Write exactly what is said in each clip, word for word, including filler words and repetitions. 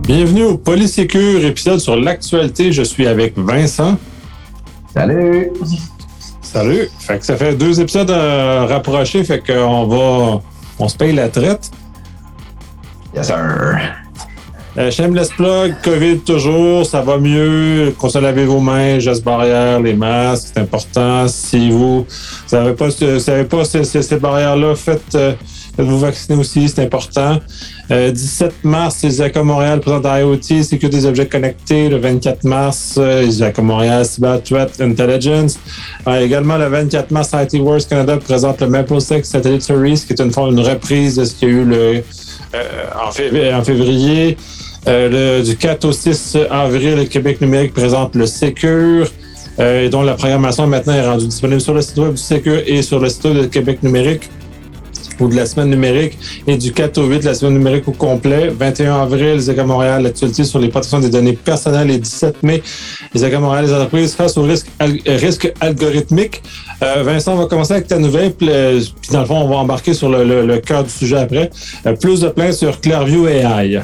Bienvenue au Polysécure, épisode sur l'actualité. Je suis avec Vincent. Salut! Salut! Fait que ça fait deux épisodes euh, rapprochés, fait qu'on va... On se paye la traite. Yes, sir! Euh, shameless plug, COVID toujours, ça va mieux. Qu'on se laver vos mains, gestes barrières, les masques, c'est important. Si vous savez pas, savez pas ces, ces, ces barrières-là, faites, euh, faites-vous vacciner aussi, c'est important. Euh, dix-sept mars, les I A C A Montréal présente IoT, sécurité des objets connectés. Le vingt-quatre mars, euh, les I A C A Montréal Cyber Threat Intelligence. Euh, également, le vingt-quatre mars, I T Wars Canada présente le MapleSec Satellite Series, qui est une forme, une reprise de ce qu'il y a eu le, euh, en, fév- en février. Euh, le, du quatre au six avril, le Québec numérique présente le Secure, euh, dont la programmation maintenant est rendue disponible sur le site web du Secure et sur le site web de Québec numérique ou de la semaine numérique. Et du quatre au huit, la semaine numérique au complet. vingt et un avril, les I A C A Montréal, l'actualité sur les protections des données personnelles. Et dix-sept mai, les I A C A Montréal, les entreprises face aux risques, al- risques algorithmiques. Euh, Vincent, on va commencer avec ta nouvelle, puis, euh, puis dans le fond, on va embarquer sur le, le, le cœur du sujet après. Euh, plus de plaintes sur Clearview A I.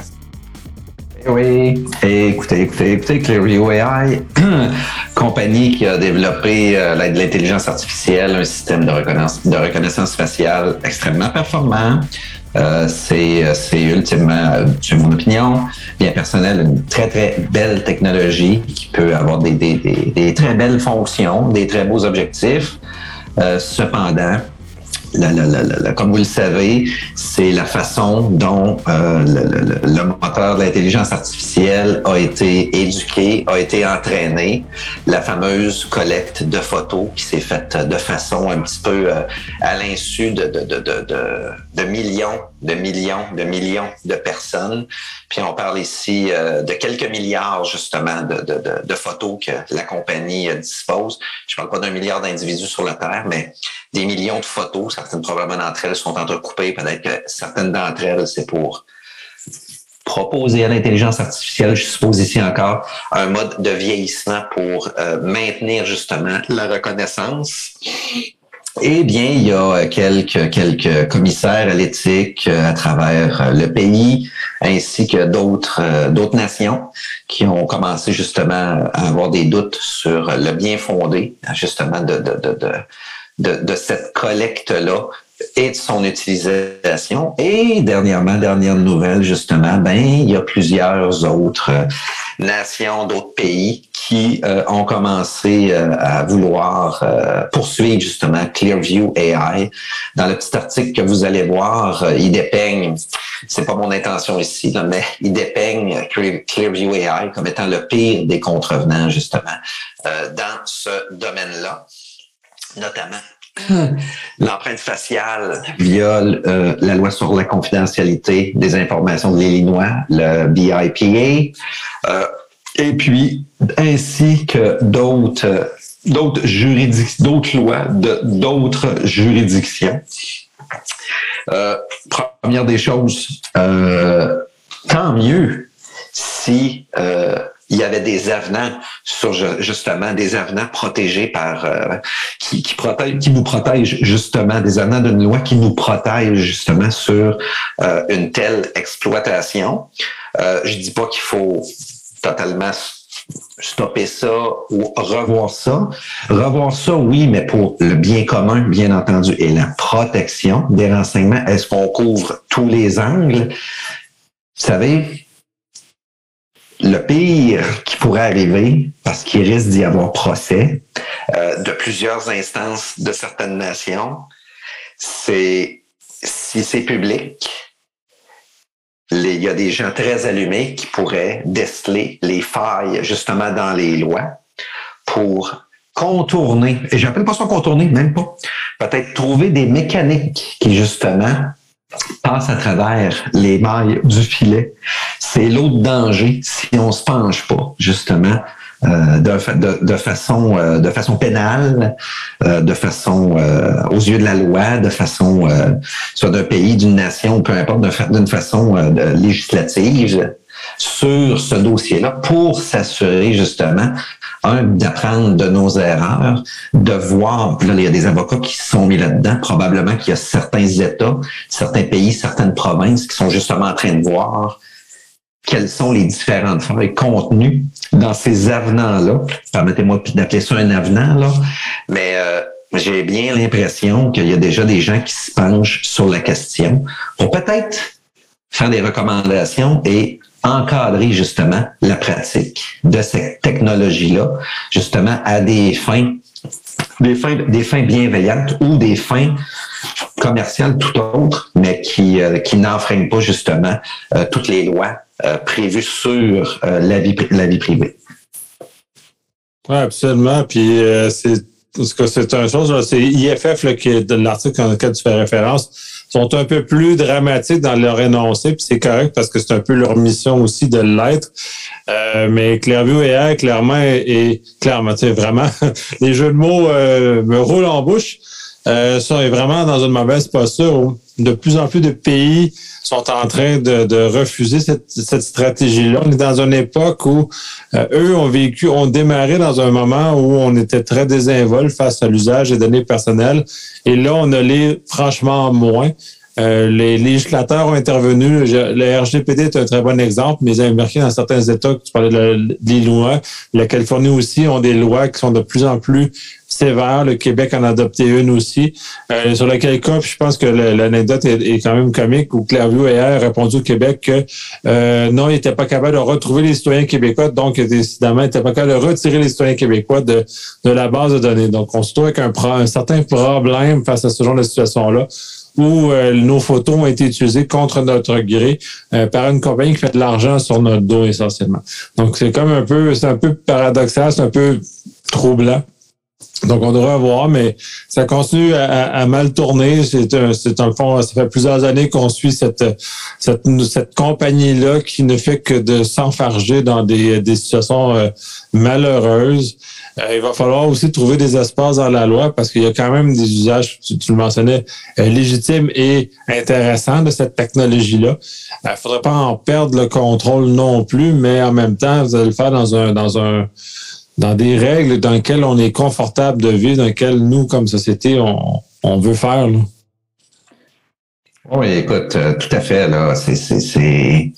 Oui, et écoutez, écoutez, écoutez, Clearview A I, compagnie qui a développé euh, l'intelligence artificielle, un système de reconnaissance, de reconnaissance faciale extrêmement performant. Euh, c'est, c'est ultimement, c'est mon opinion, bien personnelle, une très, très belle technologie qui peut avoir des, des, des, des très belles fonctions, des très beaux objectifs. Euh, cependant, La, la, la, la, comme vous le savez, c'est la façon dont euh, le, le, le moteur de l'intelligence artificielle a été éduqué, a été entraîné. La fameuse collecte de photos qui s'est faite de façon un petit peu euh, à l'insu de, de, de, de, de, de millions, de millions, de millions de personnes. Puis on parle ici euh, de quelques milliards justement de, de, de, de photos que la compagnie euh, dispose. Je parle pas d'un milliard d'individus sur la Terre, mais des millions de photos. Certaines probablement d'entre elles sont entrecoupées. Peut-être que certaines d'entre elles, c'est pour proposer à l'intelligence artificielle, je suppose ici encore, un mode de vieillissement pour euh, maintenir justement la reconnaissance. Eh bien, il y a quelques, quelques commissaires à l'éthique à travers le pays, ainsi que d'autres, d'autres nations qui ont commencé justement à avoir des doutes sur le bien fondé, justement, de, de, de, de, de, de cette collecte-là et de son utilisation. Et dernièrement, dernière nouvelle, justement, ben, il y a plusieurs autres nations, d'autres pays qui euh, ont commencé euh, à vouloir euh, poursuivre justement Clearview A I. Dans le petit article que vous allez voir, euh, il dépeigne, c'est pas mon intention ici, là, mais il dépeigne Clearview A I comme étant le pire des contrevenants, justement, euh, dans ce domaine-là, notamment l'empreinte faciale viole euh, la loi sur la confidentialité des informations de l'Illinois, le B I P A, euh, et puis ainsi que d'autres d'autres juridictions, d'autres lois de d'autres juridictions. Euh, première des choses, euh, tant mieux si euh, il y avait des avenants sur justement des avenants protégés par euh, qui, qui protègent, qui nous protègent justement, des avenants d'une loi qui nous protège justement sur euh, une telle exploitation. Euh, je dis pas qu'il faut totalement stopper ça ou revoir ça. Revoir ça, oui, mais pour le bien commun, bien entendu, et la protection des renseignements. Est-ce qu'on couvre tous les angles? Vous savez, le pire qui pourrait arriver, parce qu'il risque d'y avoir procès euh, de plusieurs instances de certaines nations, c'est si c'est public, les, il y a des gens très allumés qui pourraient déceler les failles justement dans les lois pour contourner, et j'appelle pas ça contourner, même pas, peut-être trouver des mécaniques qui justement passe à travers les mailles du filet. C'est l'autre danger si on se penche pas, justement, euh, de, de, de façon euh, de façon pénale, euh, de façon euh, aux yeux de la loi, de façon euh, soit d'un pays, d'une nation, peu importe, d'une façon euh, législative sur ce dossier-là pour s'assurer justement, un, d'apprendre de nos erreurs, de voir, là, il y a des avocats qui se sont mis là-dedans, probablement qu'il y a certains États, certains pays, certaines provinces qui sont justement en train de voir quelles sont les différentes failles contenues dans ces avenants-là. Permettez-moi d'appeler ça un avenant, là. Mais euh, j'ai bien l'impression qu'il y a déjà des gens qui se penchent sur la question pour peut-être faire des recommandations et encadrer justement la pratique de cette technologie-là, justement à des fins, des fins, des fins bienveillantes ou des fins commerciales tout autres, mais qui, euh, qui n'enfreignent pas justement euh, toutes les lois euh, prévues sur euh, la vie, la vie privée. Oui, absolument. Puis euh, c'est, c'est une chose, là, c'est I F F là, qui est de l'article dans lequel tu fais référence, sont un peu plus dramatiques dans leur énoncé, puis c'est correct parce que c'est un peu leur mission aussi de l'être. Euh, mais Clearview A I, clairement, et clairement, tu sais, vraiment, les jeux de mots euh, me roulent en bouche. Euh, ça est vraiment dans une mauvaise posture où de plus en plus de pays sont en train de, de refuser cette, cette stratégie-là. On est dans une époque où euh, eux ont vécu, ont démarré dans un moment où on était très désinvolte face à l'usage des données personnelles. Et là, on a les franchement moins. Euh, les législateurs ont intervenu. Le R G P D est un très bon exemple, mais les Américains, dans certains États, tu parlais de la, des lois, la Californie aussi ont des lois qui sont de plus en plus sévères. Le Québec en a adopté une aussi. Euh, sur laquelle cas, je pense que l'anecdote est, est quand même comique, où Clearview A I a répondu au Québec que euh, non, il n'était pas capable de retrouver les citoyens québécois, donc décidément, il n'était pas capable de retirer les citoyens québécois de, de la base de données. Donc, on se trouve avec un, un certain problème face à ce genre de situation-là, où euh, nos photos ont été utilisées contre notre gré euh, par une compagnie qui fait de l'argent sur notre dos essentiellement. Donc c'est comme un peu, c'est un peu paradoxal, c'est un peu troublant. Donc on devrait voir, mais ça continue à, à, à mal tourner. C'est, un, c'est dans le fond, ça fait plusieurs années qu'on suit cette cette, cette compagnie-là qui ne fait que de s'enfarger dans des, des situations euh, malheureuses. Euh, il va falloir aussi trouver des espaces dans la loi parce qu'il y a quand même des usages, tu, tu le mentionnais, euh, légitimes et intéressants de cette technologie-là. Il euh, ne faudrait pas en perdre le contrôle non plus, mais en même temps, vous allez le faire dans un dans un dans des règles dans lesquelles on est confortable de vivre, dans lesquelles nous, comme société, on, on veut faire. Là. Oui, écoute, euh, tout à fait. Là, c'est, c'est, c'est...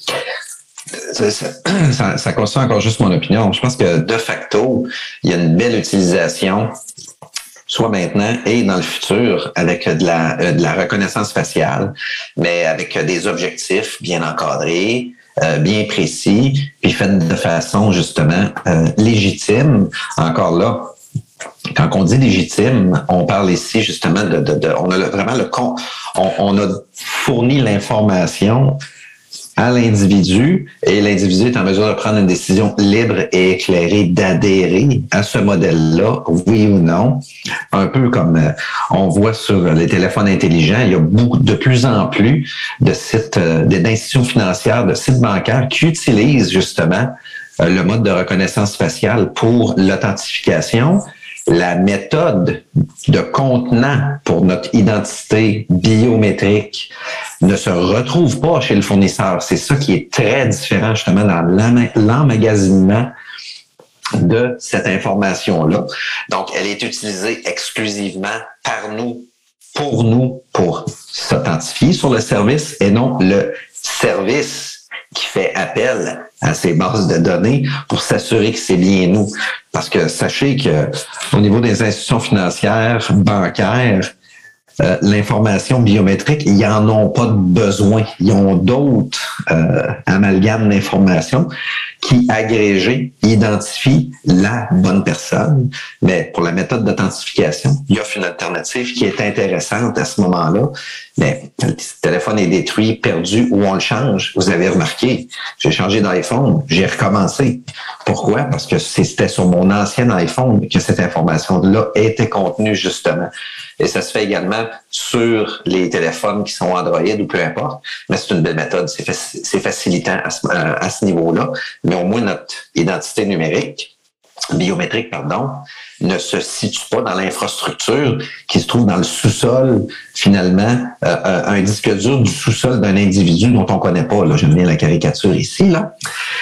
Ça, ça, ça constitue encore juste mon opinion. Je pense que de facto, il y a une belle utilisation, soit maintenant et dans le futur, avec de la, de la reconnaissance faciale, mais avec des objectifs bien encadrés, euh, bien précis, puis fait de façon justement euh, légitime. Encore là, quand on dit légitime, on parle ici justement de, de, de on a le, vraiment le on, on a fourni l'information à l'individu et l'individu est en mesure de prendre une décision libre et éclairée d'adhérer à ce modèle-là, oui ou non. Un peu comme euh, on voit sur les téléphones intelligents, il y a beaucoup, de plus en plus de sites, euh, d'institutions financières, de sites bancaires qui utilisent justement euh, le mode de reconnaissance faciale pour l'authentification. La méthode de contenant pour notre identité biométrique ne se retrouve pas chez le fournisseur. C'est ça qui est très différent justement dans l'emmagasinement de cette information-là. Donc, elle est utilisée exclusivement par nous, pour nous, pour s'authentifier sur le service et non le service qui fait appel à ces bases de données pour s'assurer que c'est bien nous. Parce que sachez que au niveau des institutions financières, bancaires, euh, l'information biométrique, ils n'en ont pas de besoin. Ils ont d'autres euh, amalgames d'informations qui, agrégés, identifient la bonne personne. Mais pour la méthode d'authentification, il y a une alternative qui est intéressante à ce moment-là. Mais quand le téléphone est détruit, perdu ou on le change, vous avez remarqué, j'ai changé d'iPhone, j'ai recommencé. Pourquoi? Parce que c'était sur mon ancien iPhone que cette information-là était contenue justement. Et ça se fait également sur les téléphones qui sont Android ou peu importe. Mais c'est une belle méthode, c'est, faci- c'est facilitant à ce, à ce niveau-là. Mais au moins notre identité numérique, biométrique, pardon, ne se situe pas dans l'infrastructure qui se trouve dans le sous-sol, finalement, euh, un disque dur du sous-sol d'un individu dont on ne connaît pas. Là, j'aime bien la caricature ici, là.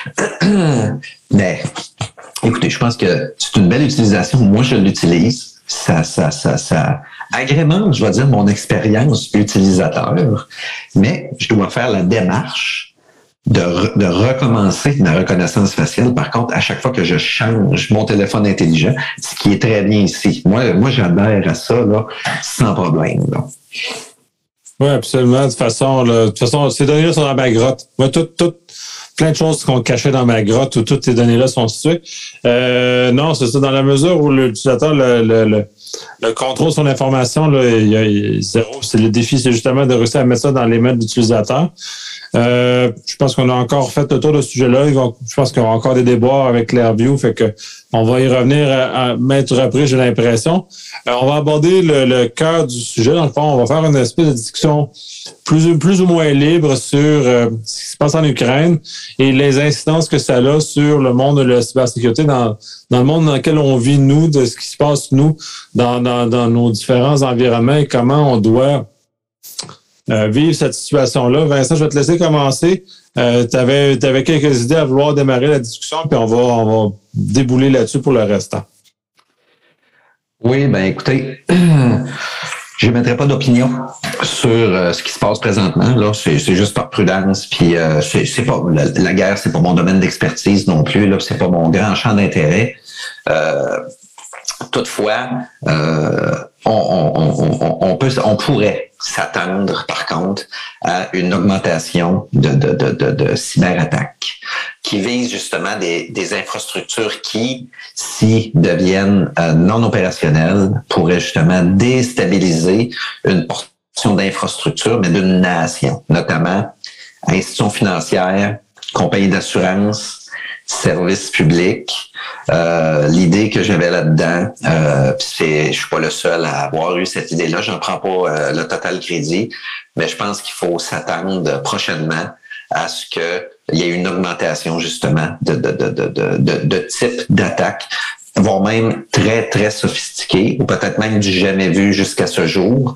Mais, écoutez, je pense que c'est une belle utilisation. Moi, je l'utilise. Ça, ça, ça, ça agrémente, je vais dire, mon expérience utilisateur. Mais je dois faire la démarche de, re, de recommencer ma reconnaissance faciale. Par contre, à chaque fois que je change mon téléphone intelligent, ce qui est très bien ici. Moi, moi j'adhère à ça là, sans problème. Là. Oui, absolument. De toute façon, là, de toute façon, ces données-là sont dans ma grotte. Moi, tout, tout, plein de choses qu'on cachait dans ma grotte où toutes ces données-là sont situées. Euh, non, c'est ça. Dans la mesure où l'utilisateur, le, le, le, le contrôle de son information, là, il y a, il, zéro. C'est le défi, c'est justement de réussir à mettre ça dans les mains de l'utilisateur. Euh, je pense qu'on a encore fait le tour de ce sujet-là. Je pense qu'il y aura encore des débats avec Clearview, fait que on va y revenir à, à maintes reprises, j'ai l'impression. Euh, on va aborder le, le cœur du sujet. Dans le fond, on va faire une espèce de discussion plus, plus ou moins libre sur euh, ce qui se passe en Ukraine et les incidences que ça a sur le monde de la cybersécurité, dans, dans le monde dans lequel on vit, nous, de ce qui se passe, nous, dans, dans, dans nos différents environnements et comment on doit Euh, vivre cette situation-là. Vincent, je vais te laisser commencer. Euh, tu avais, t'avais quelques idées à vouloir démarrer la discussion, puis on va, on va débouler là-dessus pour le restant. Oui, ben écoutez, je n'émettrai pas d'opinion sur euh, ce qui se passe présentement. Là, c'est, c'est juste par prudence. Puis euh, c'est, c'est pas la, la guerre, c'est pas mon domaine d'expertise non plus. Là, c'est pas mon grand champ d'intérêt. Euh, toutefois, euh, on, on, on, on peut, on pourrait s'attendre, par contre, à une augmentation de, de, de, de, de cyberattaques qui visent justement des, des infrastructures qui, si deviennent euh, non opérationnelles, pourraient justement déstabiliser une portion d'infrastructure, mais d'une nation, notamment institutions financières, compagnies d'assurance, services publics. Euh, l'idée que j'avais là-dedans, euh, c'est, je suis pas le seul à avoir eu cette idée-là, j'en prends pas euh, le total crédit, mais je pense qu'il faut s'attendre prochainement à ce que il y ait une augmentation justement de de de de de, de, de type d'attaque, voire même très très sophistiqué, ou peut-être même du jamais vu jusqu'à ce jour,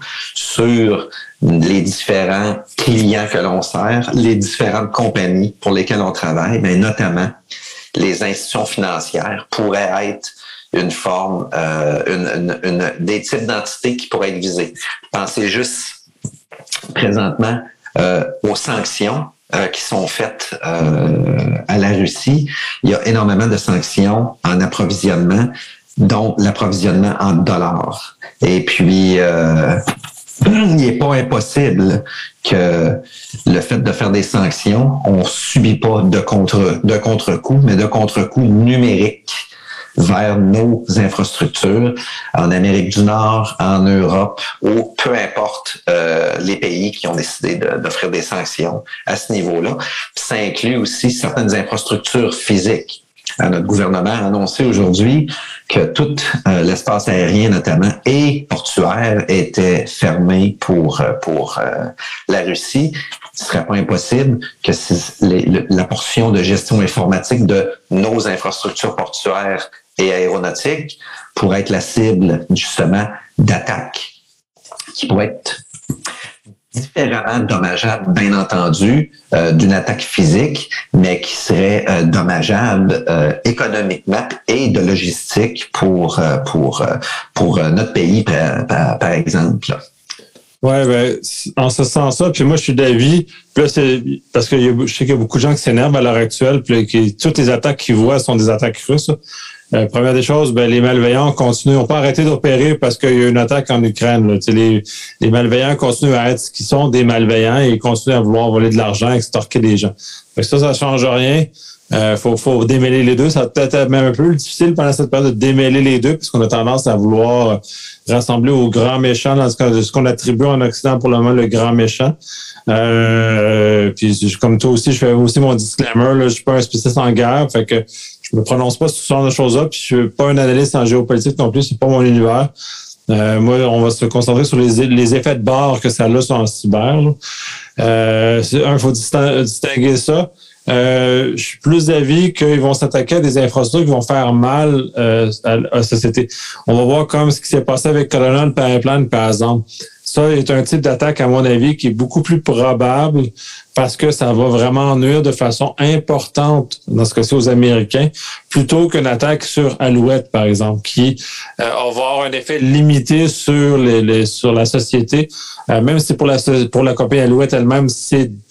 sur les différents clients que l'on sert, les différentes compagnies pour lesquelles on travaille, mais notamment les institutions financières pourraient être une forme, euh, une, une, une, des types d'entités qui pourraient être visées. Pensez juste présentement euh, aux sanctions euh, qui sont faites euh, à la Russie. Il y a énormément de sanctions en approvisionnement, dont l'approvisionnement en dollars. Et puis, euh, il n'est pas impossible que le fait de faire des sanctions, on subit pas de contre de contre-coup, mais de contre-coup numérique vers nos infrastructures en Amérique du Nord, en Europe, ou peu importe euh, les pays qui ont décidé de, d'offrir des sanctions à ce niveau-là. Puis ça inclut aussi certaines infrastructures physiques. Notre gouvernement a annoncé aujourd'hui que tout euh, l'espace aérien, notamment, et portuaire, était fermé pour pour euh, la Russie. Ce serait pas impossible que les, le, la portion de gestion informatique de nos infrastructures portuaires et aéronautiques pourrait être la cible, justement, d'attaques qui pourraient être différemment dommageable, bien entendu, euh, d'une attaque physique, mais qui serait euh, dommageable euh, économiquement et de logistique pour euh, pour euh, pour euh, notre pays, par, par, par exemple. Ouais, ben, en ce sens-là, puis moi, je suis d'avis, puis là, c'est parce que y a, je sais qu'il y a beaucoup de gens qui s'énervent à l'heure actuelle, puis que toutes les attaques qu'ils voient sont des attaques russes. Euh, première des choses, ben, les malveillants continuent, n'ont pas arrêté d'opérer parce qu'il y a une attaque en Ukraine. Là. Les, les malveillants continuent à être ce qu'ils sont, des malveillants, et ils continuent à vouloir voler de l'argent, extorquer des gens. Fait que ça, ça change rien. Euh, faut, faut démêler les deux. Ça va peut-être être même un peu difficile pendant cette période de démêler les deux, puisqu'on a tendance à vouloir rassembler au grand méchant dans ce qu'on attribue en Occident pour le moment, le grand méchant. Euh, puis comme toi aussi, je fais aussi mon disclaimer, là, je suis pas un spécialiste en guerre, fait que je me prononce pas sur ce genre de choses-là, puis je suis pas un analyste en géopolitique non plus, c'est pas mon univers. Euh, moi, on va se concentrer sur les, les effets de bord que ça a sur en cyber. Là. Euh, c'est, un, il faut distinguer ça. Euh, je suis plus d'avis qu'ils vont s'attaquer à des infrastructures qui vont faire mal euh, à, à la société. On va voir comme ce qui s'est passé avec Colonial Pipeline, par exemple. Ça est un type d'attaque, à mon avis, qui est beaucoup plus probable parce que ça va vraiment nuire de façon importante, dans ce cas-ci, aux Américains, plutôt qu'une attaque sur Alouette, par exemple, qui euh, va avoir un effet limité sur les, les sur la société. Euh, même si pour la pour la compagnie Alouette elle-même, c'est très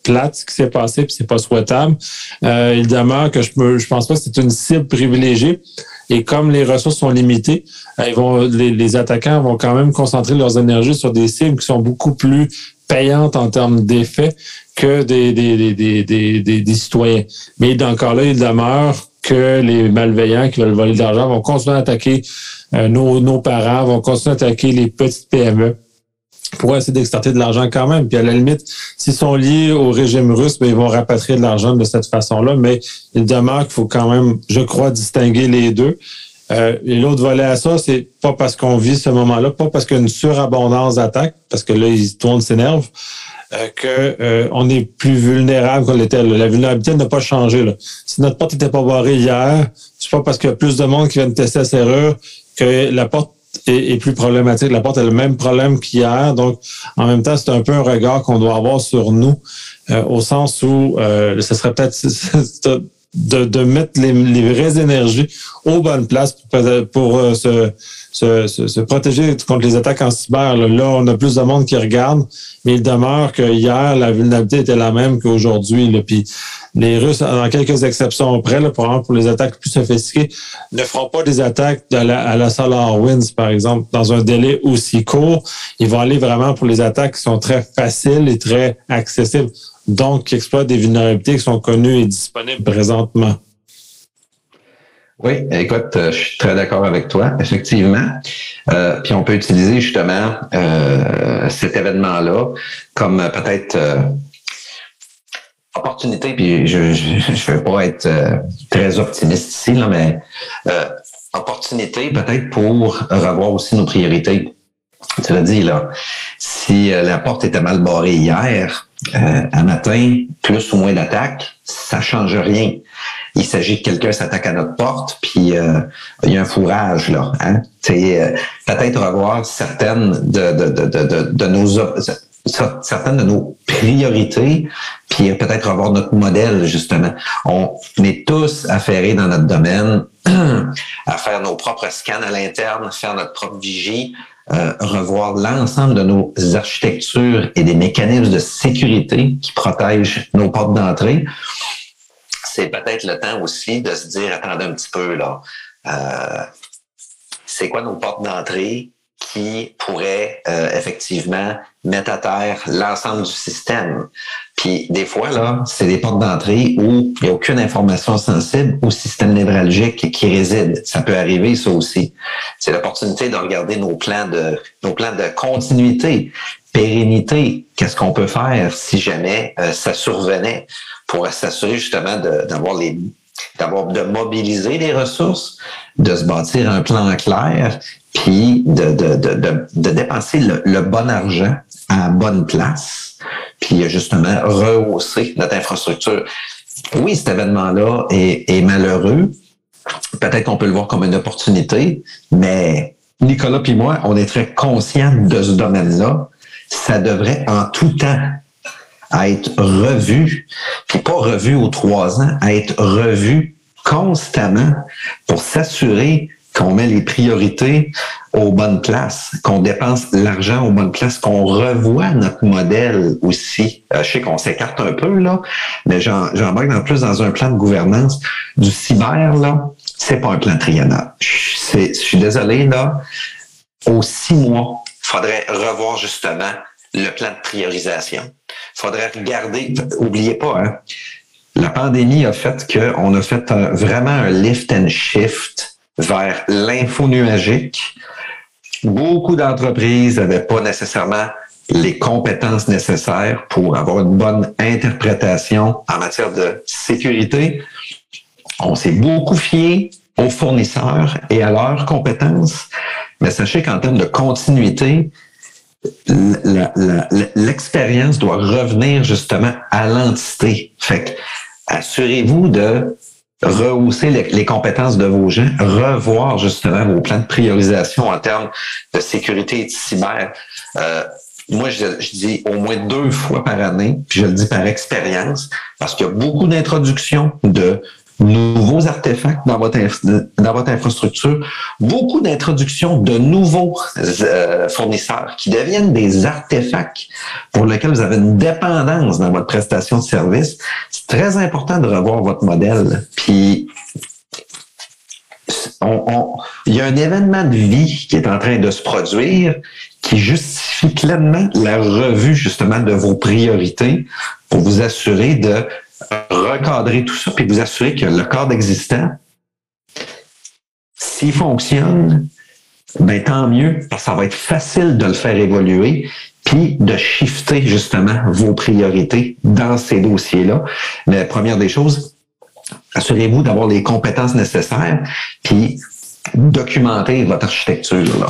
plate ce qui s'est passé, puis c'est pas souhaitable. Euh, il demeure que je me, je pense pas que c'est une cible privilégiée. Et comme les ressources sont limitées, euh, ils vont, les, les attaquants vont quand même concentrer leurs énergies sur des cibles qui sont beaucoup plus payantes en termes d'effets que des, des, des, des, des, des, des citoyens. Mais encore là, il demeure que les malveillants qui veulent voler de l'argent vont continuer à attaquer euh, nos, nos parents, vont continuer à attaquer les petites P M E pour essayer d'extorter de l'argent quand même. Puis à la limite, s'ils sont liés au régime russe, bien, ils vont rapatrier de l'argent de cette façon-là, mais il demeure qu'il faut quand même, je crois, distinguer les deux. Euh, et l'autre volet à ça, c'est pas parce qu'on vit ce moment-là, pas parce qu'il y a une surabondance d'attaques, parce que là, ils, tout le monde s'énerve, euh, que euh, on est plus vulnérable qu'on l'était. La vulnérabilité n'a pas changé. Là. Si notre porte n'était pas barrée hier, c'est pas parce qu'il y a plus de monde qui vient de tester la serrure que la porte est, est plus problématique. La porte a le même problème qu'hier. Donc, en même temps, c'est un peu un regard qu'on doit avoir sur nous, euh, au sens où euh, ce serait peut-être de, de mettre les, les vraies énergies aux bonnes places pour, pour euh, se, se, se, se protéger contre les attaques en cyber. Là. là, on a plus de monde qui regarde, mais il demeure que hier, la vulnérabilité était la même qu'aujourd'hui. Là. Puis les Russes, dans quelques exceptions près, là, probablement pour les attaques plus sophistiquées, ne feront pas des attaques à la, à la SolarWinds, par exemple, dans un délai aussi court. Ils vont aller vraiment pour les attaques qui sont très faciles et très accessibles. Donc, qui exploitent des vulnérabilités qui sont connues et disponibles présentement. Oui, écoute, je suis très d'accord avec toi, effectivement. Euh, puis on peut utiliser justement euh, cet événement-là comme euh, peut-être euh, opportunité, puis je ne veux pas être euh, très optimiste ici, là, mais euh, opportunité peut-être pour revoir aussi nos priorités. Tu l'as dit, là, si euh, la porte était mal barrée hier, euh, un matin, plus ou moins d'attaques, ça change rien. Il s'agit que quelqu'un s'attaque à notre porte, puis euh, il y a un fourrage, là. Hein? Euh, peut-être revoir certaines de, de, de, de, de, de nos certaines de nos priorités, puis peut-être revoir notre modèle, justement. On est tous affairés dans notre domaine à faire nos propres scans à l'interne, faire notre propre vigie, Euh, revoir l'ensemble de nos architectures et des mécanismes de sécurité qui protègent nos portes d'entrée. C'est peut-être le temps aussi de se dire, attendez un petit peu, là, euh, c'est quoi nos portes d'entrée qui pourraient euh, effectivement mettre à terre l'ensemble du système. Puis des fois, là, c'est des portes d'entrée où il n'y a aucune information sensible au système névralgique qui réside. Ça peut arriver, ça aussi. C'est l'opportunité de regarder nos plans de nos plans de continuité, pérennité. Qu'est-ce qu'on peut faire si jamais euh, ça survenait pour s'assurer justement de, d'avoir les d'avoir de mobiliser les ressources, de se bâtir un plan clair, puis de, de, de, de, de dépenser le, le bon argent à la bonne place, puis justement rehausser notre infrastructure. Oui, cet événement-là est, est malheureux. Peut-être qu'on peut le voir comme une opportunité, mais Nicolas puis moi, on est très conscients de ce domaine-là. Ça devrait en tout temps être revu, puis pas revu aux trois ans, à être revu constamment pour s'assurer qu'on met les priorités aux bonnes places, qu'on dépense l'argent aux bonnes places, qu'on revoit notre modèle aussi. Euh, je sais qu'on s'écarte un peu, là, mais j'en, j'embarque en plus dans un plan de gouvernance du cyber, là. C'est pas un plan triennal. Je suis désolé, là. Aux six mois, il faudrait revoir justement le plan de priorisation. Il faudrait regarder, oubliez pas, hein, la pandémie a fait qu'on a fait un, vraiment un lift and shift vers l'info nuagique. Beaucoup d'entreprises n'avaient pas nécessairement les compétences nécessaires pour avoir une bonne interprétation en matière de sécurité. On s'est beaucoup fié aux fournisseurs et à leurs compétences, mais sachez qu'en termes de continuité, la, la, la, l'expérience doit revenir justement à l'entité. Fait que, assurez-vous de rehausser les, les compétences de vos gens, revoir justement vos plans de priorisation en termes de sécurité et de cyber. Euh, moi, je, je dis au moins deux fois par année, puis je le dis par expérience, parce qu'il y a beaucoup d'introductions de nouveaux artefacts dans votre, inf- dans votre infrastructure, beaucoup d'introductions de nouveaux euh, fournisseurs qui deviennent des artefacts pour lesquels vous avez une dépendance dans votre prestation de service. C'est très important de revoir votre modèle. Puis, on, on, il y a un événement de vie qui est en train de se produire qui justifie pleinement la revue justement de vos priorités pour vous assurer de recadrer tout ça puis vous assurer que le cadre existant, s'il fonctionne, ben tant mieux, parce que ça va être facile de le faire évoluer puis de shifter justement vos priorités dans ces dossiers-là. La première des choses, assurez-vous d'avoir les compétences nécessaires puis documenter votre architecture, là.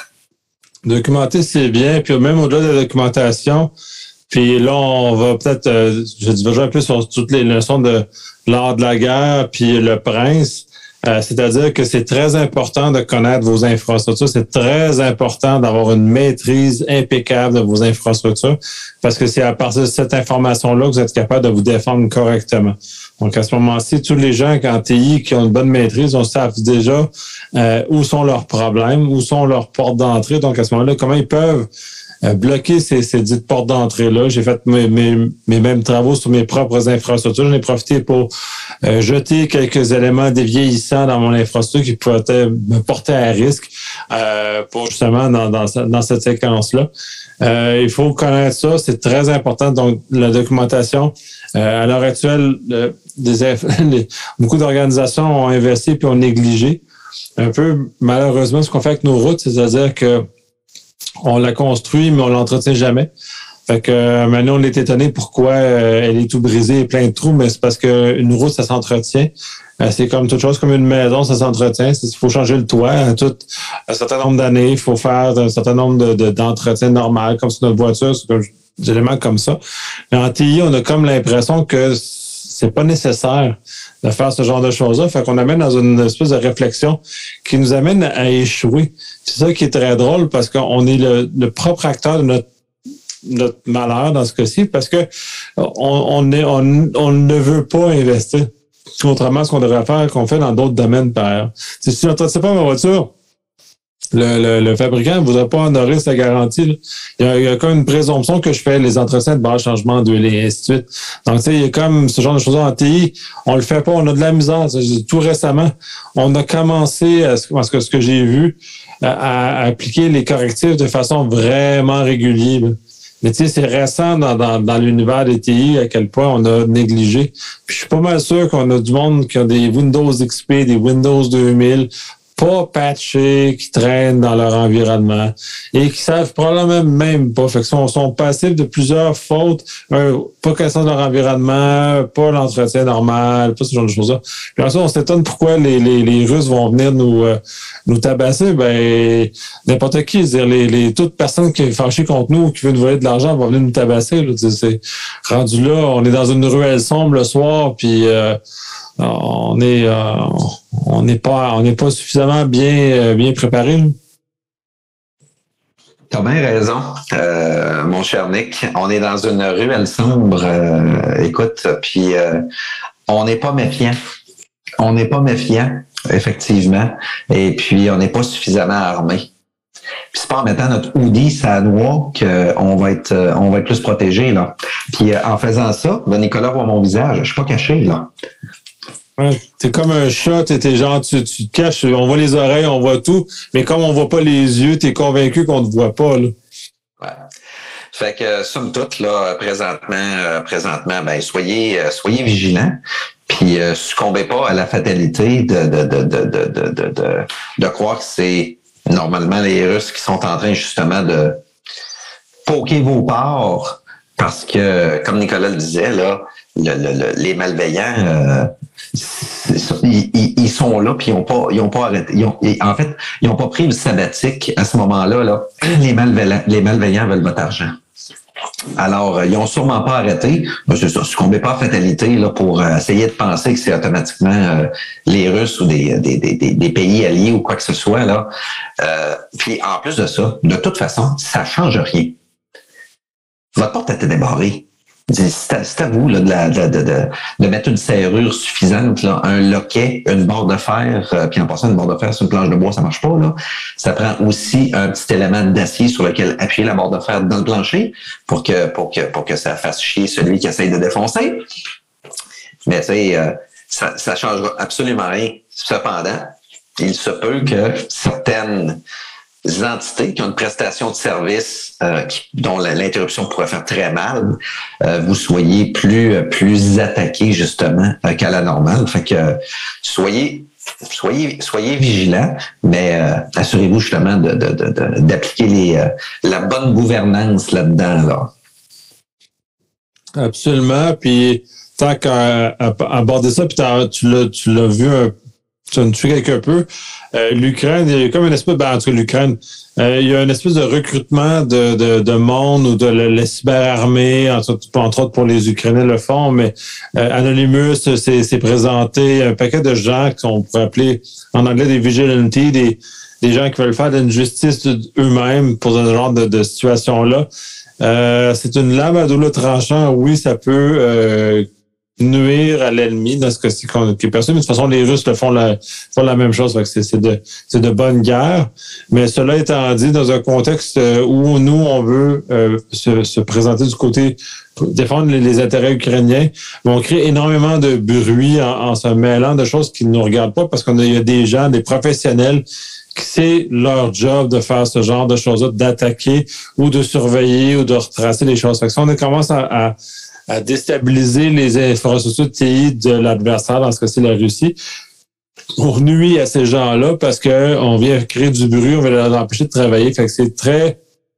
Documenter, c'est bien. Puis même au-delà de la documentation, puis là, on va peut-être, euh, je diverge un peu sur toutes les leçons de l'art de la guerre, puis le prince. Euh, c'est-à-dire que c'est très important de connaître vos infrastructures. C'est très important d'avoir une maîtrise impeccable de vos infrastructures parce que c'est à partir de cette information-là que vous êtes capable de vous défendre correctement. Donc, à ce moment-ci, tous les gens en T I qui ont une bonne maîtrise, on savent déjà euh, où sont leurs problèmes, où sont leurs portes d'entrée. Donc, à ce moment-là, comment ils peuvent euh, bloquer ces, ces dites portes d'entrée-là. J'ai fait mes, mes, mes mêmes travaux sur mes propres infrastructures. J'en ai profité pour euh, jeter quelques éléments dévieillissants dans mon infrastructure qui pouvaient me porter à risque euh, pour justement dans, dans, dans cette séquence-là. Euh, il faut connaître ça, c'est très important. Donc, la documentation, euh, à l'heure actuelle, le, des, les, beaucoup d'organisations ont investi puis ont négligé. Un peu, malheureusement, ce qu'on fait avec nos routes, c'est-à-dire que on la construit, mais on l'entretient jamais. Fait que euh, maintenant, on est étonné pourquoi euh, elle est tout brisée et plein de trous, mais c'est parce qu'une route, ça s'entretient. Euh, c'est comme toute chose, comme une maison, ça s'entretient. Il faut changer le toit hein, tout un certain nombre d'années. Il faut faire un certain nombre de, de, d'entretiens normal, comme sur notre voiture, c'est comme, des éléments comme ça. Mais en T I, on a comme l'impression que c'est pas nécessaire de faire ce genre de choses-là. Fait qu'on amène dans une espèce de réflexion qui nous amène à échouer. C'est ça qui est très drôle parce qu'on est le, le propre acteur de notre notre malheur dans ce cas-ci parce que on, on, est, on, on ne veut pas investir. Contrairement à ce qu'on devrait faire, qu'on fait dans d'autres domaines par ailleurs. Si je n'entretiens pas ma voiture, le, le, le fabricant ne voudrait pas honorer sa garantie. Là. Il, y a, il y a comme une présomption que je fais les entretiens de base, changement d'huile et ainsi de suite. Donc, tu sais, il y a comme ce genre de choses en T I, on le fait pas, on a de la misère. Tout récemment, on a commencé, à ce, à ce que, ce que j'ai vu, à, à appliquer les correctifs de façon vraiment régulière. Là. Mais tu sais, c'est récent dans, dans, dans l'univers des T I à quel point on a négligé. Puis je suis pas mal sûr qu'on a du monde qui a des Windows X P, des Windows deux mille, pas patchés, qui traînent dans leur environnement et qui savent probablement même pas. Fait que sont, sont passifs de plusieurs fautes, un, pas connaissance de leur environnement, pas l'entretien normal, pas ce genre de choses-là. Puis ensuite, on s'étonne pourquoi les, les, les Russes vont venir nous euh, nous tabasser. Ben, n'importe qui, c'est-à-dire les, les toute personne qui est fâchée contre nous ou qui veut nous voler de l'argent va venir nous tabasser. Là. C'est, c'est rendu là, on est dans une ruelle sombre le soir, puis euh, on est euh, on n'est pas on n'est pas suffisamment bien bien préparé. T'as bien raison, euh, mon cher Nick. On est dans une ruelle sombre. Euh, écoute, puis euh, on n'est pas méfiant. On n'est pas méfiant, effectivement. Et puis on n'est pas suffisamment armé. Puis c'est pas en mettant notre hoodie sur la noix qu'on va être on va être plus protégé là. Puis en faisant ça, ben Nicolas voit mon visage. Je suis pas caché là. Ouais, t'es comme un chat, t'es, t'es genre, tu, tu te caches, on voit les oreilles, on voit tout, mais comme on voit pas les yeux, t'es convaincu qu'on te voit pas, là. Ouais. Fait que, somme toute, là, présentement, euh, présentement, ben, soyez, euh, soyez vigilants, puis euh, succombez pas à la fatalité de, de, de, de, de, de, de, de, de croire que c'est normalement les Russes qui sont en train, justement, de poker vos parts, parce que, comme Nicolas le disait, là, le, le, le, les malveillants, euh, Ils, ils, ils sont là puis ils ont pas ils ont pas arrêté ils ont, ils, en fait ils ont pas pris le sabbatique à ce moment-là là les malveillants les malveillants veulent votre argent alors ils ont sûrement pas arrêté ben, c'est ça succombez pas à fatalité là pour euh, essayer de penser que c'est automatiquement euh, les Russes ou des, des des des pays alliés ou quoi que ce soit là euh, puis en plus de ça de toute façon ça change rien votre porte était débarrée. C'est à, c'est à vous là, de, la, de, de, de, de mettre une serrure suffisante, là, un loquet, une barre de fer, euh, puis en passant une barre de fer sur une planche de bois, ça marche pas. Là. Ça prend aussi un petit élément d'acier sur lequel appuyer la barre de fer dans le plancher pour que pour que pour que ça fasse chier celui qui essaye de défoncer. Mais tu sais, euh, ça ça changera absolument rien. Cependant, il se peut que certaines entités qui ont une prestation de service euh, qui, dont l'interruption pourrait faire très mal, euh, vous soyez plus plus attaqué justement euh, qu'à la normale. Fait que euh, soyez soyez soyez vigilants, mais euh, assurez-vous justement de, de, de, de d'appliquer les euh, la bonne gouvernance là-dedans. Là. Absolument. Puis tant qu'à aborder ça, puis tu l'as tu l'as vu un tu as tué quelque peu. Euh, L'Ukraine, il y a comme une espèce, ben, en tout cas, l'Ukraine, euh, il y a une espèce de recrutement de, de, de monde ou de la, la cyberarmée, entre, entre autres pour les Ukrainiens le font, mais euh, Anonymous s'est présenté, un paquet de gens qu'on pourrait appeler en anglais des vigilantes, des, des gens qui veulent faire une justice eux-mêmes pour ce genre de, de situation-là. Euh, c'est une lame à double tranchant. Oui, ça peut euh, nuire à l'ennemi dans ce cas-ci qui est perçu. Mais de toute façon, les Russes le font la, font la même chose. C'est de, c'est de bonne guerre. Mais cela étant dit, dans un contexte où nous, on veut euh, se, se présenter du côté défendre les, les intérêts ukrainiens, on crée énormément de bruit en, en se mêlant de choses qui ne nous regardent pas parce qu'il y a des gens, des professionnels qui c'est leur job de faire ce genre de choses-là, d'attaquer ou de surveiller ou de retracer les choses. Fait que si on commence à, à à déstabiliser les infrastructures de T I de l'adversaire, dans ce cas-ci la Russie, on nuit à ces gens-là parce que on vient créer du bruit, on va les empêcher de travailler. Fait que c'est très,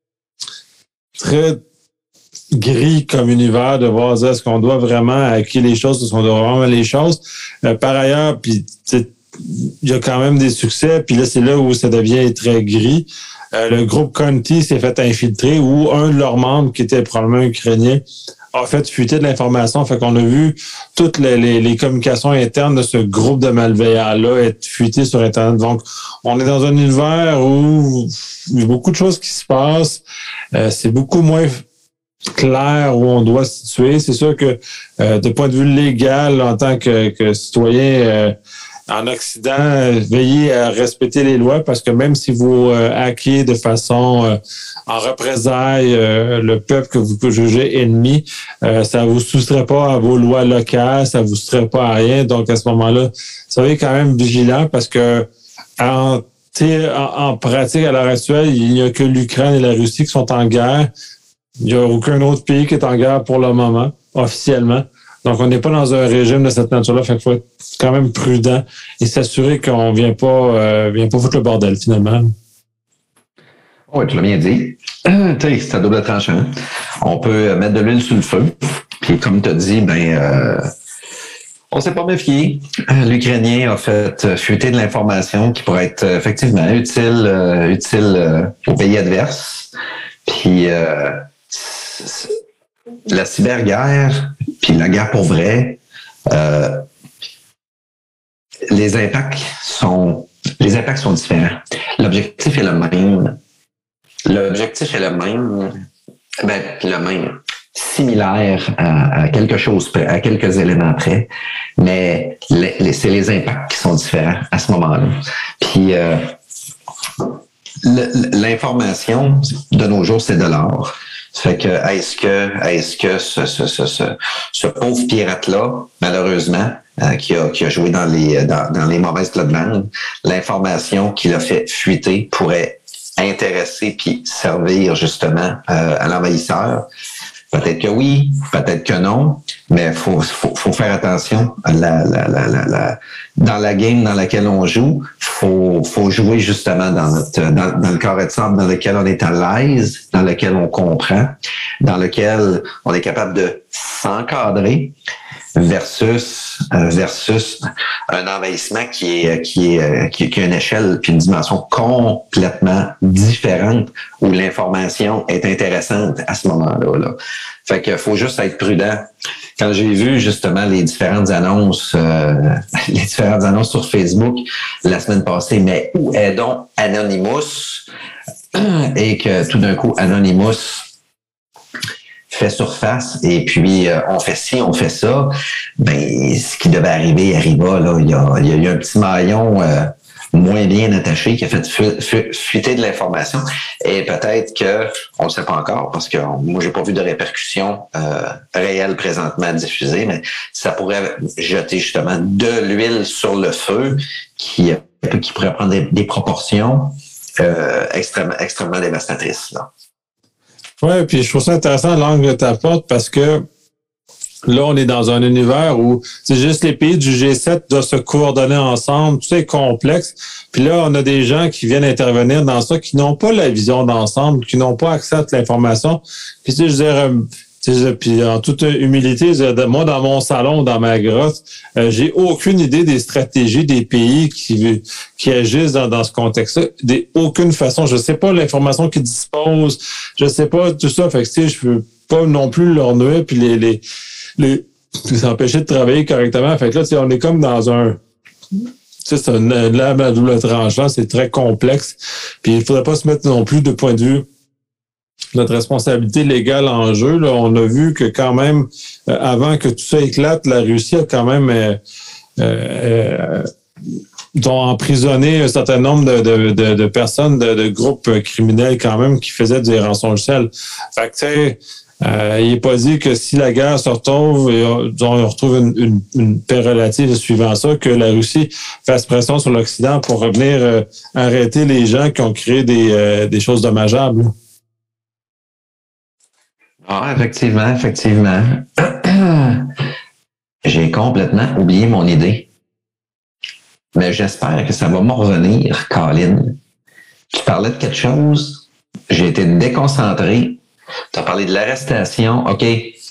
très gris comme univers de voir est-ce qu'on doit vraiment hacker les choses, est-ce qu'on doit vraiment les choses. Euh, par ailleurs, puis il y a quand même des succès, puis là, c'est là où ça devient très gris. Euh, le groupe Conti s'est fait infiltrer ou un de leurs membres, qui était probablement ukrainien, a fait fuiter de l'information. Fait qu'on a vu toutes les, les, les communications internes de ce groupe de malveillants-là être fuitées sur Internet. Donc, on est dans un univers où il y a beaucoup de choses qui se passent. Euh, c'est beaucoup moins clair où on doit se situer. C'est sûr que euh, de point de vue légal, en tant que, que citoyen euh, en Occident, euh, veillez à respecter les lois parce que même si vous euh, hackez de façon euh, en représailles euh, le peuple que vous jugez ennemi, euh, ça vous soustrait pas à vos lois locales, ça vous soustrait pas à rien. Donc à ce moment-là, soyez quand même vigilant parce que en, en, en pratique à l'heure actuelle, il n'y a que l'Ukraine et la Russie qui sont en guerre. Il n'y a aucun autre pays qui est en guerre pour le moment, officiellement. Donc, on n'est pas dans un régime de cette nature-là. Fait qu'il faut être quand même prudent et s'assurer qu'on vient pas, euh, vient pas foutre le bordel, finalement. Oui, tu l'as bien dit. Euh, c'est à double tranchant. On peut mettre de l'huile sur le feu. Puis, comme tu as dit, ben, euh, on s'est pas méfié. L'Ukrainien a fait fuiter de l'information qui pourrait être effectivement utile, euh, utile euh, au pays adverse. Puis, euh, la cyberguerre, puis la guerre pour vrai, euh, les impacts sont les impacts sont différents. L'objectif est le même. L'objectif est le même, ben le même, similaire à, à quelque chose près, à quelques éléments près, mais les, les, c'est les impacts qui sont différents à ce moment-là. Puis euh, l'information de nos jours, c'est de l'or. Ça fait que est-ce que est-ce que ce, ce, ce, ce, ce pauvre pirate-là, malheureusement, euh, qui a qui a joué dans les dans, dans les mauvaises plates-bandes, l'information qu'il a fait fuiter pourrait intéresser puis servir justement euh, à l'envahisseur. Peut-être que oui, peut-être que non, mais faut faut, faut faire attention à la, la, la, la, la dans la game dans laquelle on joue. Faut faut jouer justement dans notre dans, dans le carré de sable dans lequel on est à l'aise, dans lequel on comprend, dans lequel on est capable de s'encadrer versus euh, versus un envahissement qui est qui est qui, qui a une échelle puis une dimension complètement différente où l'information est intéressante à ce moment-là. Là. Fait que faut juste être prudent. Quand j'ai vu justement les différentes annonces euh, les différentes annonces sur Facebook la semaine passée, mais où est donc Anonymous? Et que tout d'un coup Anonymous fait surface et puis euh, on fait ci, on fait ça, ben ce qui devait arriver arriva. Là. Il y a, il y a eu un petit maillon euh, moins bien attaché qui a fait fu- fu- fuiter de l'information. Et peut-être que, on ne le sait pas encore, parce que moi, j'ai pas vu de répercussions euh, réelles présentement diffusées, mais ça pourrait jeter justement de l'huile sur le feu qui, qui pourrait prendre des, des proportions euh, extrêmement, extrêmement dévastatrices. Là. Oui, puis je trouve ça intéressant l'angle que tu apportes parce que là, on est dans un univers où c'est juste les pays du G sept doivent se coordonner ensemble, tout ça est complexe. Puis là, on a des gens qui viennent intervenir dans ça, qui n'ont pas la vision d'ensemble, qui n'ont pas accès à l'information. Puis tu sais, je veux dire, tu sais, puis en toute humilité, moi, dans mon salon, dans ma grotte, euh, j'ai aucune idée des stratégies des pays qui qui agissent dans, dans ce contexte-là. Des, aucune façon. Je sais pas l'information qu'ils disposent. Je sais pas tout ça. Fait que tu sais, je peux pas non plus leur nuire puis les les les, les empêcher de travailler correctement. Fait que là, tu sais, on est comme dans un... Tu sais, c'est une lame à double tranchant, c'est très complexe. Puis il faudrait pas se mettre non plus de point de vue notre responsabilité légale en jeu. Là, on a vu que quand même, euh, avant que tout ça éclate, la Russie a quand même euh, euh, ont emprisonné un certain nombre de, de, de, de personnes, de, de groupes criminels quand même qui faisaient des rançongiciels. Fait que tu sais, Euh, il n'est pas dit que si la guerre se retrouve et on retrouve une, une, une paix relative suivant ça, que la Russie fasse pression sur l'Occident pour revenir euh, arrêter les gens qui ont créé des, euh, des choses dommageables. Ah, effectivement, effectivement. J'ai complètement oublié mon idée. Mais j'espère que ça va me revenir, Colin. Tu parlais de quelque chose, j'ai été déconcentré. Tu as parlé de l'arrestation, OK.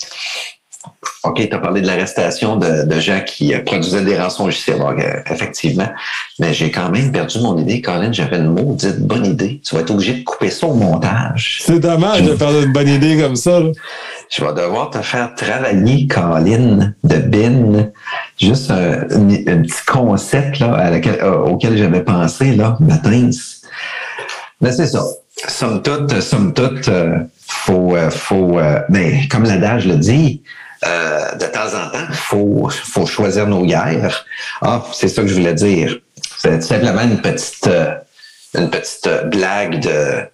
OK, tu as parlé de l'arrestation de, de gens qui produisaient des rançongiciels, effectivement. Mais j'ai quand même perdu mon idée, Colin. J'avais une maudite bonne idée. Tu vas être obligé de couper ça au montage. C'est dommage je... de faire une bonne idée comme ça. Là. Je vais devoir te faire travailler, Colin, de bin. Juste un, un, un petit concept là, à laquelle, euh, auquel j'avais pensé, là, matin. Mais c'est ça. Somme toute, somme toute, euh, faut, euh, faut, euh, mais comme l'adage le dit, euh, de temps en temps, faut, faut choisir nos guerres. Ah, c'est ça que je voulais dire. C'est simplement une petite, euh, une petite blague de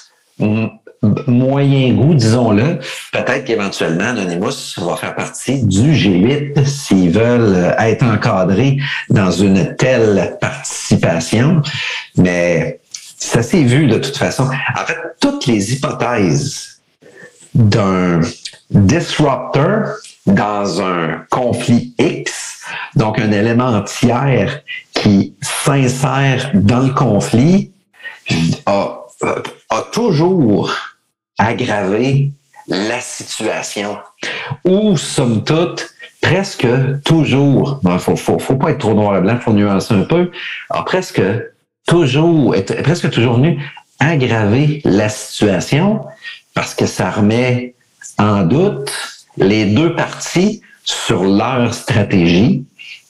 m- moyen goût, disons-le. Peut-être qu'éventuellement, Anonymous va faire partie du G huit s'ils veulent être encadrés dans une telle participation. Mais ça s'est vu de toute façon. En fait, toutes les hypothèses d'un disruptor dans un conflit X, donc un élément tiers qui s'insère dans le conflit, a, a toujours aggravé la situation. Ou, somme toute, presque toujours, il ne faut, faut, faut pas être trop noir et blanc, il faut nuancer un peu, a presque toujours, est presque toujours venu aggraver la situation parce que ça remet en doute les deux parties sur leur stratégie.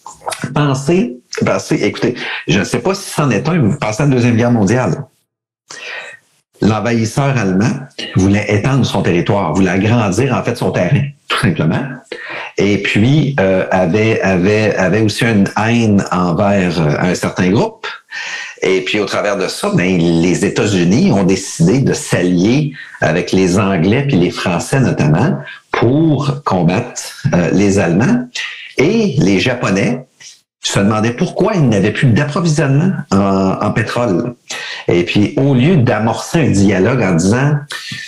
Pensez, pensez, écoutez, je ne sais pas si c'en est un, vous pensez à la Deuxième Guerre mondiale. L'envahisseur allemand voulait étendre son territoire, voulait agrandir en fait son terrain, tout simplement. Et puis euh, avait, avait, avait aussi une haine envers euh, un certain groupe. Et puis, au travers de ça, ben, les États-Unis ont décidé de s'allier avec les Anglais puis les Français notamment pour combattre euh, les Allemands. Et les Japonais se demandaient pourquoi ils n'avaient plus d'approvisionnement en, en pétrole. Et puis, au lieu d'amorcer un dialogue en disant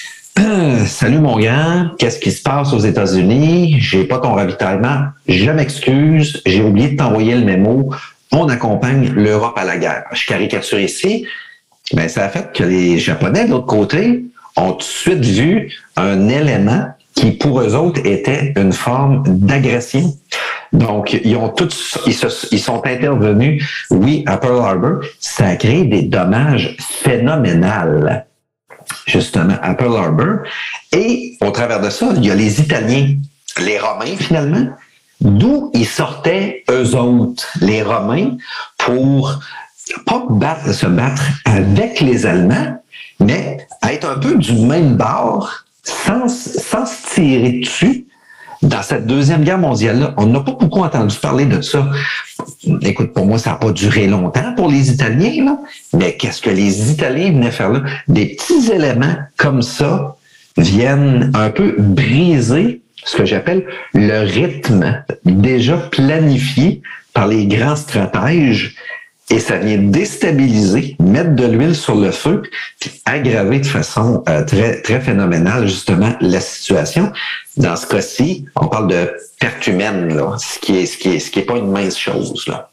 « Salut mon grand, qu'est-ce qui se passe aux États-Unis? J'ai pas ton ravitaillement. Je m'excuse, j'ai oublié de t'envoyer le mémo. » On accompagne l'Europe à la guerre. Je caricature ici, mais ça a fait que les Japonais, de l'autre côté, ont tout de suite vu un élément qui, pour eux autres, était une forme d'agression. Donc, ils ont tous, ils, se, ils sont intervenus, oui, à Pearl Harbor. Ça a créé des dommages phénoménaux, justement, à Pearl Harbor. Et, au travers de ça, il y a les Italiens, les Romains, finalement, d'où ils sortaient, eux autres, les Romains, pour pas battre, se battre avec les Allemands, mais être un peu du même bord, sans, sans se tirer dessus, dans cette Deuxième Guerre mondiale-là, on n'a pas beaucoup entendu parler de ça. Écoute, pour moi, ça n'a pas duré longtemps pour les Italiens, là, mais qu'est-ce que les Italiens venaient faire là? Des petits éléments comme ça viennent un peu briser ce que j'appelle le rythme déjà planifié par les grands stratèges, et ça vient déstabiliser, mettre de l'huile sur le feu, puis aggraver de façon euh, très très phénoménale justement la situation. Dans ce cas-ci, on parle de perte humaine, là, ce qui est ce qui est ce qui est pas une mince chose là.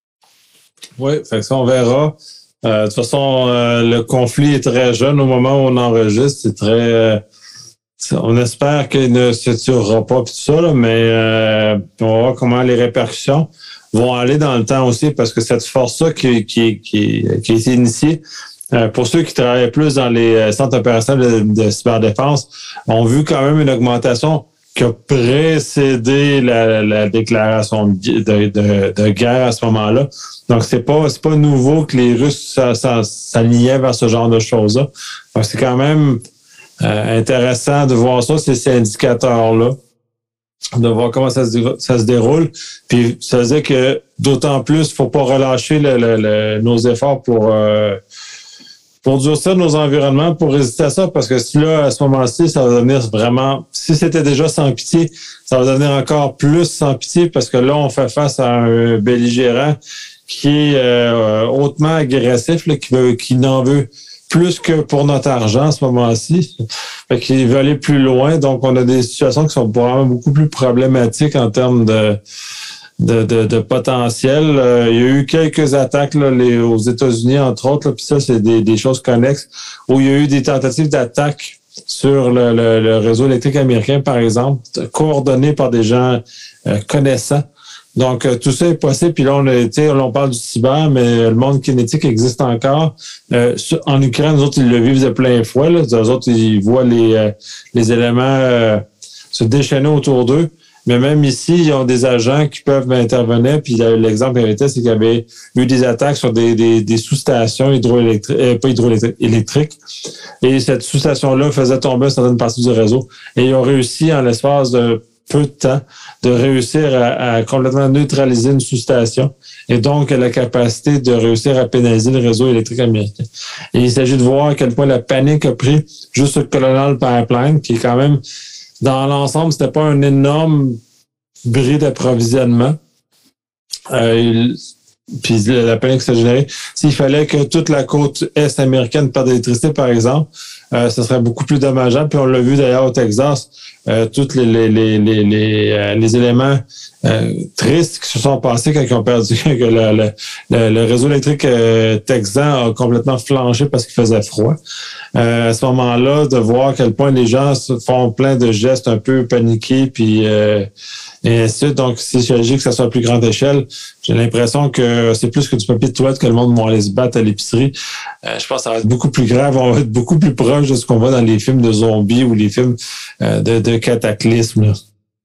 Oui, fait que ça on verra. Euh, de toute façon, euh, le conflit est très jeune au moment où on enregistre, c'est très euh, on espère qu'il ne se tuera pas puis tout ça, là, mais euh, on va voir comment les répercussions vont aller dans le temps aussi, parce que cette force-là qui, qui, qui, qui a été initiée, euh, pour ceux qui travaillent plus dans les centres opérationnels de, de cyberdéfense, ont vu quand même une augmentation qui a précédé la, la déclaration de, de, de, de guerre à ce moment-là. Donc, c'est pas, c'est pas nouveau que les Russes s'alignaient vers ce genre de choses-là. Donc, c'est quand même euh, intéressant de voir ça, ces, ces indicateurs-là, de voir comment ça se, ça se déroule. Puis ça veut dire que d'autant plus, il faut pas relâcher le, le, le, nos efforts pour euh, pour durcir nos environnements, pour résister à ça, parce que si là, à ce moment-ci, ça va devenir vraiment, si c'était déjà sans pitié, ça va devenir encore plus sans pitié, parce que là, on fait face à un belligérant qui est euh, hautement agressif, là, qui veut, qui n'en veut plus que pour notre argent à ce moment-ci. Fait qu'il veut aller plus loin. Donc, on a des situations qui sont probablement beaucoup plus problématiques en termes de, de, de, de potentiel. Euh, il y a eu quelques attaques là, les, aux États-Unis, entre autres, puis ça, c'est des, des choses connexes, où il y a eu des tentatives d'attaque sur le, le, le réseau électrique américain, par exemple, coordonnées par des gens euh, connaissants. Donc, euh, tout ça est possible. Puis là, on, a, là, on parle du cyber, mais le monde kinétique existe encore. Euh, en Ukraine, les autres, ils le vivent de plein fouet. Là. Les autres, ils voient les, euh, les éléments euh, se déchaîner autour d'eux. Mais même ici, ils ont des agents qui peuvent intervenir. Puis l'exemple qu'il y avait, c'est qu'il y avait eu des attaques sur des, des, des sous-stations hydroélectriques, euh, pas hydroélectriques. Et cette sous-station-là faisait tomber certaines parties du réseau. Et ils ont réussi, en l'espace de peu de temps, de réussir à, à complètement neutraliser une sous-station et donc la capacité de réussir à pénaliser le réseau électrique américain. Et il s'agit de voir à quel point la panique a pris juste sur le Colonial Pipeline, qui est quand même, dans l'ensemble, c'était pas un énorme bris d'approvisionnement. Euh, il, puis la panique s'est générée. S'il fallait que toute la côte est américaine perde d'électricité, par exemple, euh, ce serait beaucoup plus dommageable. Puis on l'a vu d'ailleurs au Texas, euh, tous les, les, les, les, les, euh, les éléments euh, tristes qui se sont passés quand ils ont perdu, que le, le, le, le réseau électrique euh, texan a complètement flanché parce qu'il faisait froid. Euh, à ce moment-là, de voir à quel point les gens font plein de gestes un peu paniqués, puis euh, et ainsi de suite. Donc, s'il s'agit que ça soit à plus grande échelle, j'ai l'impression que c'est plus que du papier de toilette que le monde va aller se battre à l'épicerie. Euh, je pense que ça va être beaucoup plus grave. On va être beaucoup plus proche de ce qu'on voit dans les films de zombies ou les films euh, de, de cataclysmes.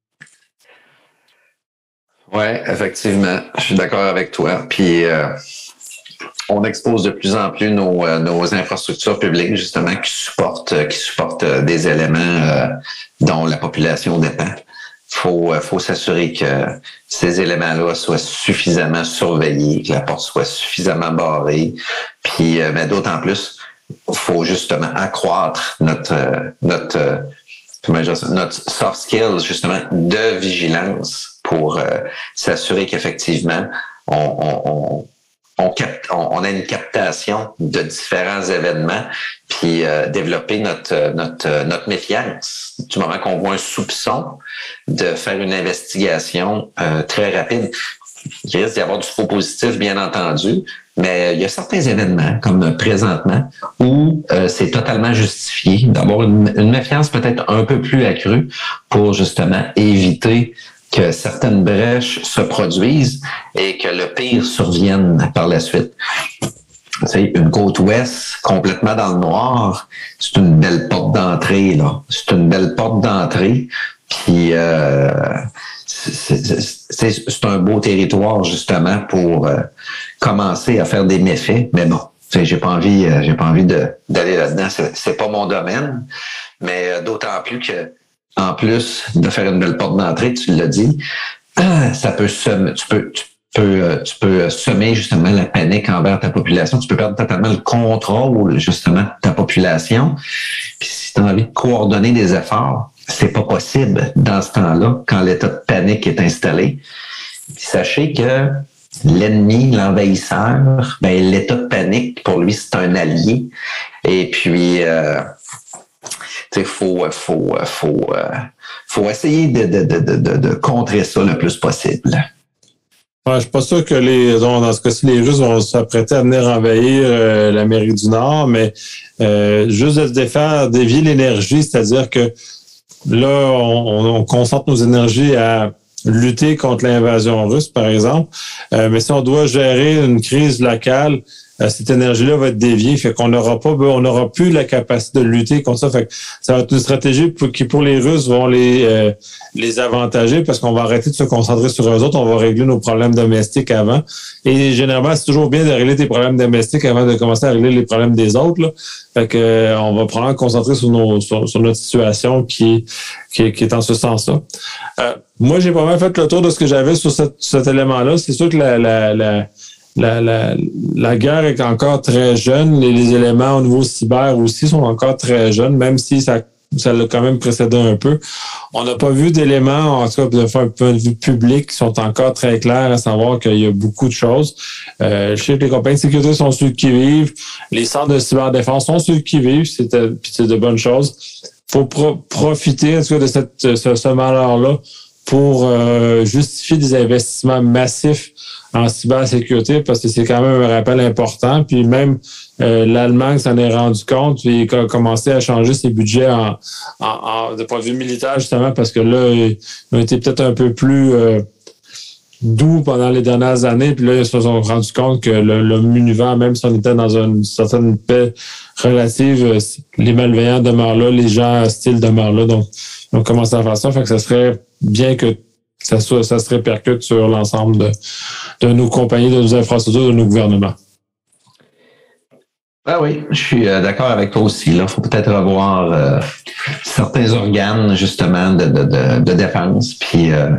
Oui, effectivement. Je suis d'accord avec toi. Puis, euh, on expose de plus en plus nos, euh, nos infrastructures publiques, justement, qui supportent, euh, qui supportent euh, des éléments euh, dont la population dépend. Faut, euh, faut s'assurer que ces éléments-là soient suffisamment surveillés, que la porte soit suffisamment barrée. Puis, euh, mais d'autant plus, faut justement accroître notre, euh, notre, euh, comment dire ça, notre soft skills, justement, de vigilance pour euh, s'assurer qu'effectivement, on, on, on On, capte, on, on a une captation de différents événements, puis euh, développer notre, notre, notre méfiance. Du moment qu'on voit un soupçon, de faire une investigation euh, très rapide. Il risque d'y avoir du faux positif, bien entendu, mais il y a certains événements, comme présentement, où euh, c'est totalement justifié d'avoir une, une méfiance peut-être un peu plus accrue pour justement éviter que certaines brèches se produisent et que le pire survienne par la suite. Tu sais, une côte ouest complètement dans le noir, c'est une belle porte d'entrée, là. C'est une belle porte d'entrée. Puis euh, c'est, c'est, c'est un beau territoire, justement, pour euh, commencer à faire des méfaits. Mais bon, tu sais, j'ai pas envie, euh, j'ai pas envie de, d'aller là-dedans. C'est, c'est pas mon domaine. Mais euh, d'autant plus que, en plus de faire une belle porte d'entrée, tu l'as dit, ça peut semer, tu peux, tu peux, tu peux semer justement la panique envers ta population. Tu peux perdre totalement le contrôle justement de ta population. Puis si tu as envie de coordonner des efforts, c'est pas possible dans ce temps-là quand l'état de panique est installé. Puis sachez que l'ennemi, l'envahisseur, ben l'état de panique pour lui c'est un allié. Et puis euh, tu sais, faut, faut, faut, euh, faut essayer de, de, de, de, de contrer ça le plus possible. Ouais, je suis pas sûr que les, dans ce cas-ci, les Russes vont s'apprêter à venir envahir euh, l'Amérique du Nord, mais euh, juste de se défaire, dévier l'énergie, c'est-à-dire que là, on, on concentre nos énergies à lutter contre l'invasion russe, par exemple, euh, mais si on doit gérer une crise locale, euh, cette énergie-là va être déviée, fait qu'on n'aura pas, on n'aura plus la capacité de lutter contre ça. Fait que ça va être une stratégie pour, qui, pour les Russes, vont les euh, les avantager parce qu'on va arrêter de se concentrer sur eux autres, on va régler nos problèmes domestiques avant. Et généralement, c'est toujours bien de régler tes problèmes domestiques avant de commencer à régler les problèmes des autres, là. Fait que euh, on va probablement concentrer sur nos sur, sur notre situation qui qui, qui est en ce sens-là. Euh, moi, j'ai pas mal fait le tour de ce que j'avais sur cet, cet élément-là. C'est sûr que la la la La, la, la guerre est encore très jeune. Les, les éléments au niveau cyber aussi sont encore très jeunes, même si ça, ça l'a quand même précédé un peu. On n'a pas vu d'éléments, en tout cas, d'un point de vue public, qui sont encore très clairs, à savoir qu'il y a beaucoup de choses. Euh, je sais que les compagnies de sécurité sont ceux qui vivent. Les centres de cyberdéfense sont ceux qui vivent. C'est, c'est de bonnes choses. Il faut pro- profiter, en tout cas, de cette, ce, ce malheur-là pour euh, justifier des investissements massifs en cybersécurité, parce que c'est quand même un rappel important. Puis même euh, l'Allemagne s'en est rendu compte et a commencé à changer ses budgets en, en, en de point de vue militaire, justement, parce que là, ils ont été peut-être un peu plus euh, doux pendant les dernières années. Puis là, ils se sont rendus compte que le, le univers, même si on était dans une certaine paix relative, les malveillants demeurent là, les gens hostiles demeurent là. Donc, ils ont commencé à faire ça. Fait que ça serait bien que ça, soit, ça se répercute sur l'ensemble de, de nos compagnies, de nos infrastructures, de nos gouvernements. Ah oui, je suis euh, d'accord avec toi aussi. Il faut peut-être revoir euh, certains organes, justement, de, de, de, de défense, puis euh,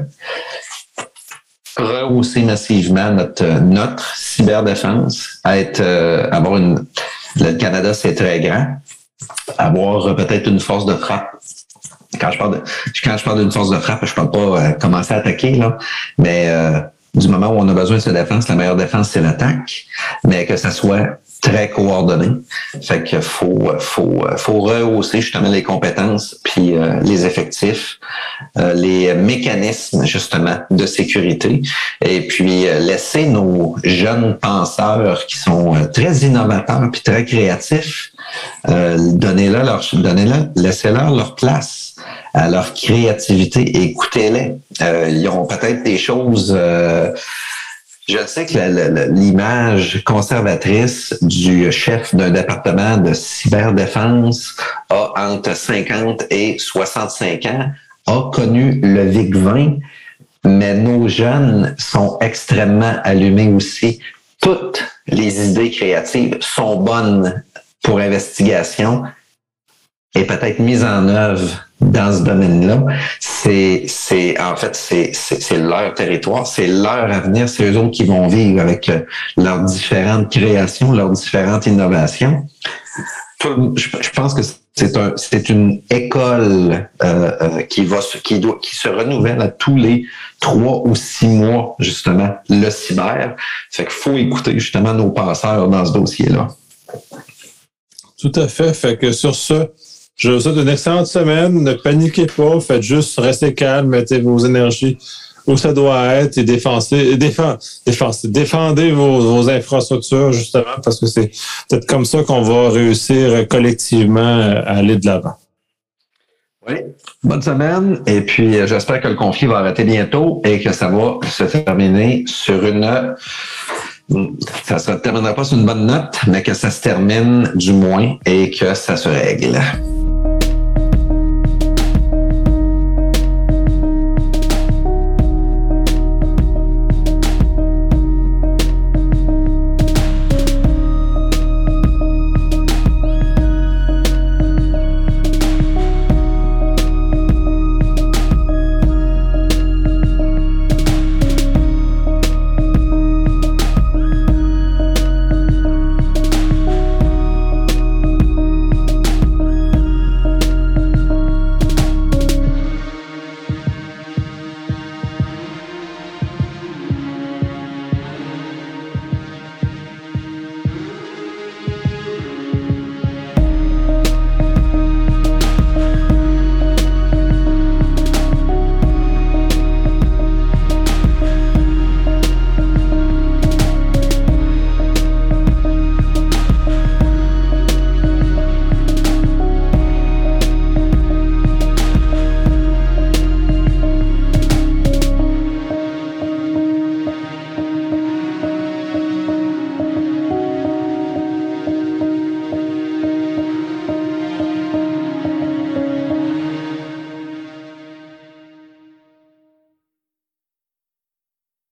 rehausser massivement notre, notre cyberdéfense, à être, euh, avoir une... Le Canada, c'est très grand. Avoir peut-être une force de frappe. Quand je parle de, quand je parle d'une force de frappe, je parle pas euh, commencer à attaquer, là, mais euh, du moment où on a besoin de sa défense, la meilleure défense, c'est l'attaque, mais que ça soit très coordonné. Fait que faut, faut, faut rehausser justement les compétences, puis euh, les effectifs, euh, les mécanismes justement de sécurité, et puis euh, laisser nos jeunes penseurs qui sont euh, très innovateurs puis très créatifs, euh, donnez-leur leur, donnez-leur, laissez-leur leur place à leur créativité et écoutez-les. Euh, ils ont peut-être des choses. Euh, Je sais que la, la, l'image conservatrice du chef d'un département de cyberdéfense a entre cinquante et soixante-cinq ans, a connu le V I C vingt, mais nos jeunes sont extrêmement allumés aussi. Toutes les idées créatives sont bonnes pour investigation et peut-être mise en œuvre dans ce domaine-là. C'est, c'est, en fait, c'est, c'est, c'est leur territoire, c'est leur avenir, c'est eux autres qui vont vivre avec leurs différentes créations, leurs différentes innovations. Je, je pense que c'est un, c'est une école euh, euh, qui va, qui doit, qui se renouvelle à tous les trois ou six mois, justement, le cyber. Fait qu'il faut écouter justement nos penseurs dans ce dossier-là. Tout à fait. Fait que sur ce, je vous souhaite une excellente semaine. Ne paniquez pas. Faites juste rester calme. Mettez vos énergies où ça doit être et défensez, défend, défensez, défendez vos, vos infrastructures, justement, parce que c'est peut-être comme ça qu'on va réussir collectivement à aller de l'avant. Oui. Bonne semaine. Et puis, j'espère que le conflit va arrêter bientôt et que ça va se terminer sur une... Ça ne se terminera pas sur une bonne note, mais que ça se termine du moins et que ça se règle.